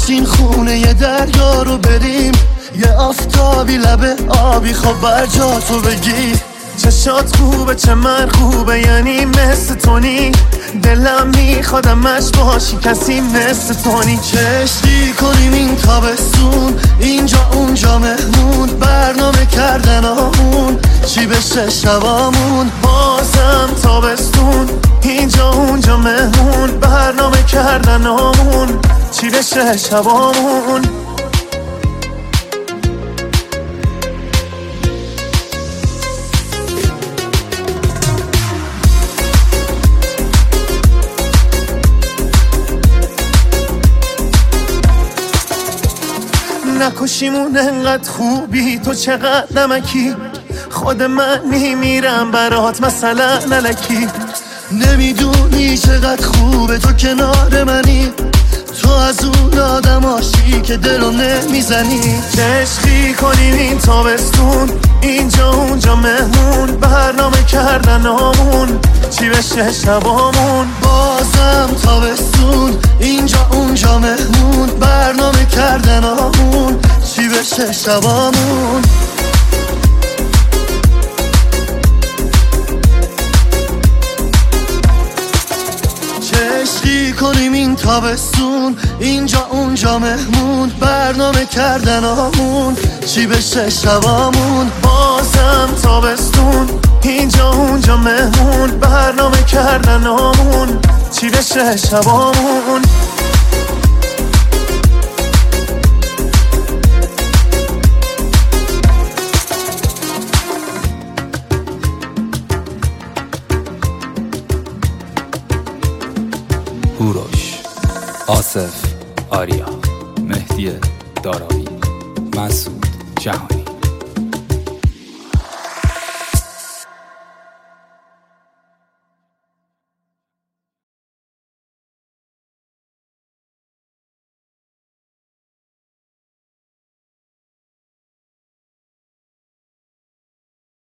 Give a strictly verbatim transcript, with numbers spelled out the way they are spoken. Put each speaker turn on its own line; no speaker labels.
این خونه یه دریا رو بریم، یه آفتابی لبه آبی خب بر جا تو بگی. چشات خوبه چه من خوبه یعنی مثل تونی، دلم میخوادم مش باشی کسی مثل تونی. چشتی کنیم این تابستون اینجا اونجا مهمون، برنامه کردن آمون چی بشه شبامون. بازم تابستون اینجا اونجا مهمون، برنامه کردن آمون چی بشه شبامون. نکشیمون انقدر خوبی تو چقدر نمکی، خود من میمیرم برات مثلا نلکی. نمیدونی چقدر خوبه تو کنار منی، تو از اون آدماشی که دلو نمیزنی. عشقی کنیم این تابستون اینجا اونجا مهمون، برنامه کردن آمون چی بشه شبامون. بازم تابستون اینجا اونجا مهمون، برنامه کردن آمون چی بشه شبامون. عشقی کنیم این تابستون اینجا اونجا مهمون، برنامه کردن آمون چی بشه شبامون. بازم تابستون اینجا اونجا مهمون، برنامه کردن آمون چی بشه شبامون.
هوروش، آصف، آریا، مهدی داراوی، مسعود جهانی.